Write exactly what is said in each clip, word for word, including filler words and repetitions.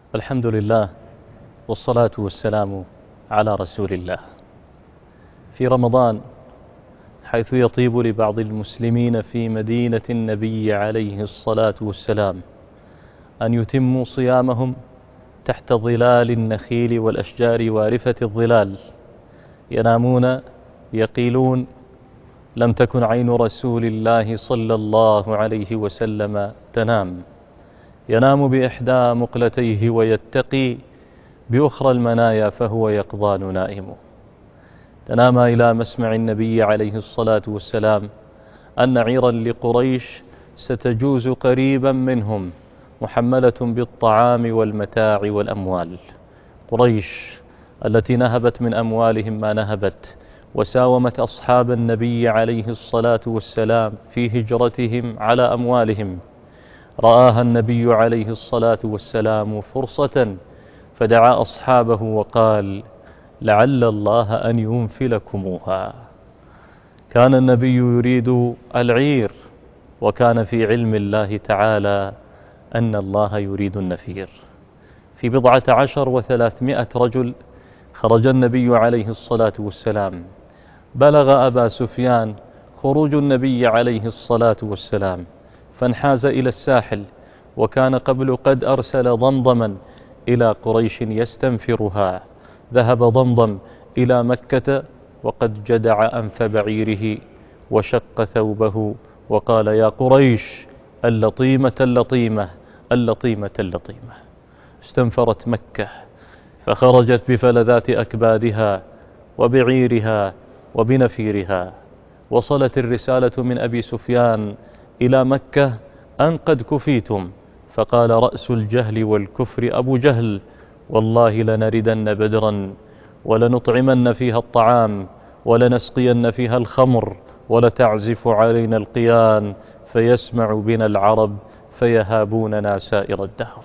الحمد لله والصلاة والسلام على رسول الله. في رمضان، حيث يطيب لبعض المسلمين في مدينة النبي عليه الصلاة والسلام أن يتموا صيامهم تحت ظلال النخيل والأشجار وارفة الظلال، ينامون يقيلون: لم تكن عين رسول الله صلى الله عليه وسلم تنام، ينام بإحدى مقلتيه ويتقي بأخرى المنايا فهو يقظان نائم. تنام إلى مسمع النبي عليه الصلاة والسلام أن عيرا لقريش ستجوز قريبا منهم محملة بالطعام والمتاع والأموال. قريش التي نهبت من أموالهم ما نهبت وساومت أصحاب النبي عليه الصلاة والسلام في هجرتهم على أموالهم، رآها النبي عليه الصلاة والسلام فرصة فدعا أصحابه وقال: لعل الله أن ينفلكموها. كان النبي يريد العير، وكان في علم الله تعالى أن الله يريد النفير. في بضعة عشر وثلاثمائة رجل خرج النبي عليه الصلاة والسلام. بلغ أبا سفيان خروج النبي عليه الصلاة والسلام فانحاز إلى الساحل، وكان قبل قد أرسل ضمضما إلى قريش يستنفرها. ذهب ضمضم إلى مكة وقد جدع أنف بعيره وشق ثوبه وقال: يا قريش، اللطيمة اللطيمة اللطيمة اللطيمة. استنفرت مكة فخرجت بفلذات أكبادها وبعيرها وبنفيرها. وصلت الرسالة من أبي سفيان إلى مكة أن قد كفيتم، فقال رأس الجهل والكفر أبو جهل: والله لنردن بدرا ولنطعمن فيها الطعام ولنسقين فيها الخمر ولتعزف علينا القيان فيسمع بنا العرب فيهابوننا سائر الدهر.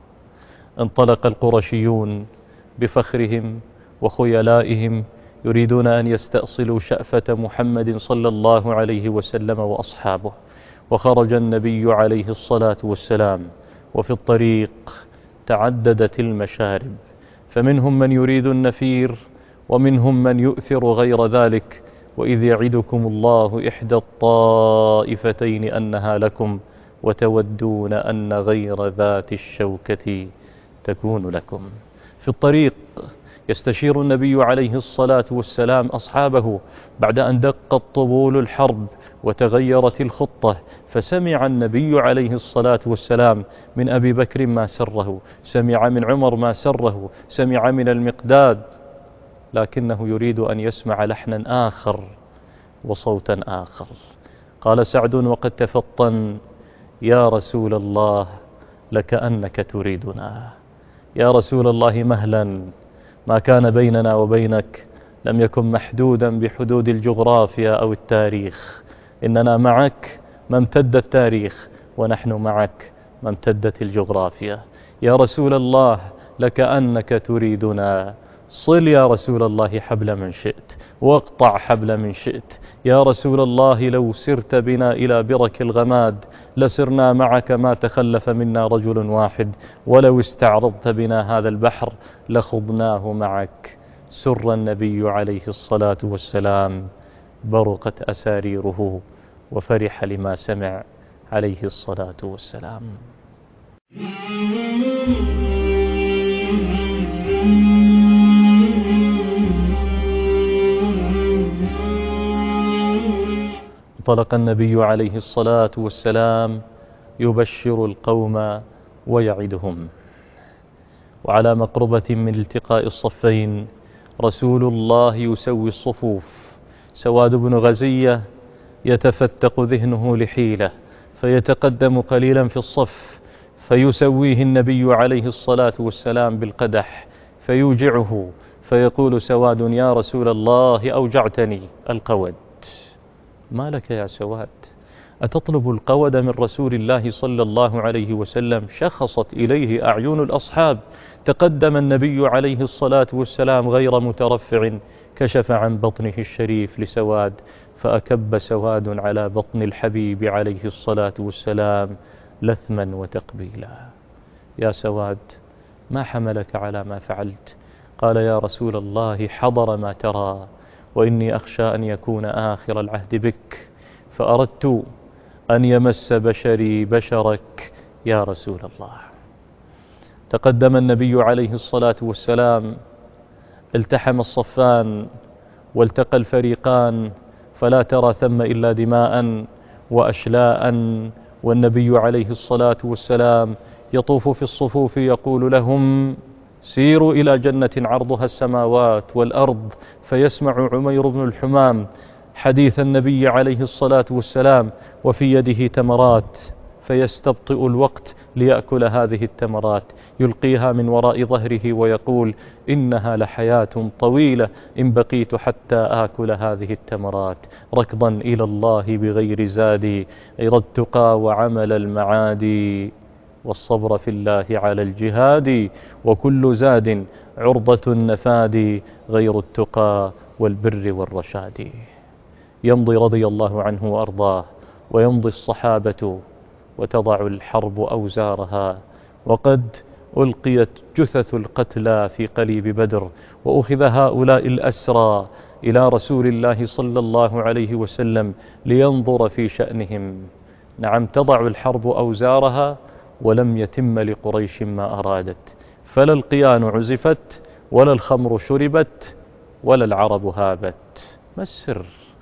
انطلق القرشيون بفخرهم وخيلائهم يريدون أن يستأصلوا شأفة محمد صلى الله عليه وسلم وأصحابه. وخرج النبي عليه الصلاة والسلام، وفي الطريق تعددت المشارب، فمنهم من يريد النفير ومنهم من يؤثر غير ذلك. وإذ يعدكم الله إحدى الطائفتين أنها لكم وتودون أن غير ذات الشوكة تكون لكم. في الطريق يستشير النبي عليه الصلاة والسلام أصحابه بعد أن دقت طبول الحرب وتغيرت الخطة، فسمع النبي عليه الصلاة والسلام من أبي بكر ما سره، سمع من عمر ما سره، سمع من المقداد، لكنه يريد أن يسمع لحنا آخر وصوتا آخر. قال سعد وقد تفطن: يا رسول الله، لكأنك تريدنا. يا رسول الله، مهلا، ما كان بيننا وبينك لم يكن محدودا بحدود الجغرافيا أو التاريخ، إننا معك ما امتد التاريخ، ونحن معك ما امتدت الجغرافيا. يا رسول الله، لكأنك تريدنا. صل يا رسول الله حبل من شئت، واقطع حبل من شئت. يا رسول الله، لو سرت بنا إلى برك الغماد لسرنا معك ما تخلف منا رجل واحد، ولو استعرضت بنا هذا البحر لخضناه معك. سر النبي عليه الصلاة والسلام، برقت أساريره وفرح لما سمع عليه الصلاة والسلام. انطلق النبي عليه الصلاة والسلام يبشر القوم ويعدهم. وعلى مقربة من التقاء الصفين رسول الله يسوي الصفوف. سواد بن غزية يتفتق ذهنه لحيلة فيتقدم قليلا في الصف، فيسويه النبي عليه الصلاة والسلام بالقدح فيوجعه، فيقول سواد: يا رسول الله، أوجعتني القود. ما لك يا سواد؟ أتطلب القود من رسول الله صلى الله عليه وسلم؟ شخصت إليه أعين الأصحاب. تقدم النبي عليه الصلاة والسلام غير مترفع، كشف عن بطنه الشريف لسواد، فأكب سواد على بطن الحبيب عليه الصلاة والسلام لثما وتقبيلا. يا سواد، ما حملك على ما فعلت؟ قال يا رسول الله حضر ما ترى، وإني أخشى أن يكون آخر العهد بك، فأردت أن يمس بشري بشرك يا رسول الله. تقدم النبي عليه الصلاة والسلام، التحم الصفان والتقى الفريقان، فلا ترى ثم إلا دماء وأشلاء، والنبي عليه الصلاة والسلام يطوف في الصفوف يقول لهم سيروا إلى جنة عرضها السماوات والأرض، فيسمع عمير بن الحمام حديث النبي عليه الصلاة والسلام وفي يده تمرات، فيستبطئ الوقت ليأكل هذه التمرات، يلقيها من وراء ظهره ويقول إنها لحياة طويلة إن بقيت حتى آكل هذه التمرات، ركضا إلى الله بغير زادي، غير التقى وعمل المعادي، والصبر في الله على الجهاد، وكل زاد عرضة النفاد، غير التقى والبر والرشاد. يمضي رضي الله عنه وأرضاه، ويمضي الصحابة، وتضع الحرب أوزارها، وقد ألقيت جثث القتلى في قليب بدر، وأخذ هؤلاء الأسرى إلى رسول الله صلى الله عليه وسلم لينظر في شأنهم. نعم، تضع الحرب أوزارها ولم يتم لقريش ما أرادت، فلا القيان عزفت ولا الخمر شربت ولا العرب هابت. ما السر؟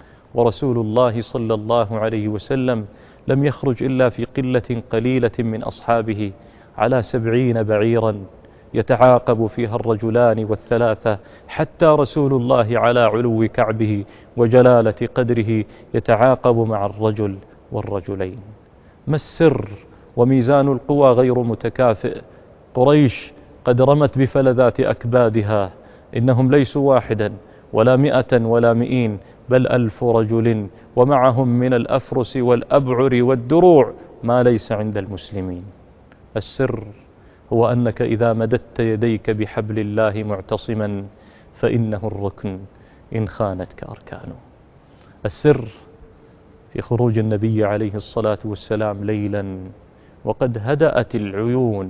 ورسول الله صلى الله عليه وسلم لم يخرج إلا في قلة قليلة من أصحابه على سبعين بعيرا يتعاقب فيها الرجلان والثلاثة، حتى رسول الله على علو كعبه وجلالة قدره يتعاقب مع الرجل والرجلين. ما السر؟ وميزان القوى غير متكافئ. قريش قد رمت بفلذات أكبادها، إنهم ليسوا واحدا ولا مئة ولا مئين، بل ألف رجل، ومعهم من الأفرس والأبعر والدروع ما ليس عند المسلمين. السر هو أنك إذا مددت يديك بحبل الله معتصما فإنه الركن إن خانتك أركانه. السر في خروج النبي عليه الصلاة والسلام ليلا وقد هدأت العيون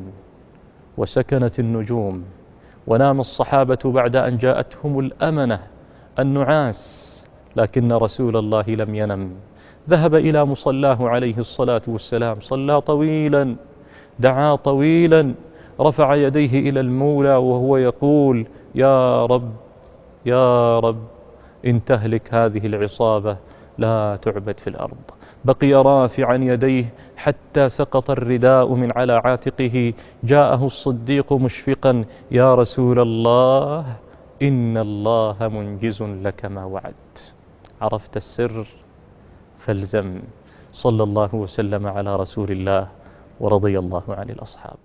وسكنت النجوم، ونام الصحابة بعد أن جاءتهم الأمنة النعاس، لكن رسول الله لم ينم، ذهب إلى مصلاه عليه الصلاة والسلام، صلى طويلا، دعا طويلا، رفع يديه إلى المولى وهو يقول يا رب يا رب إن تهلك هذه العصابة لا تعبد في الأرض. بقي رافعا يديه حتى سقط الرداء من على عاتقه، جاءه الصديق مشفقا يا رسول الله إن الله منجز لك ما وعد. عرفت السر؟ فالزم. صلى الله وسلم على رسول الله، ورضي الله عن الأصحاب.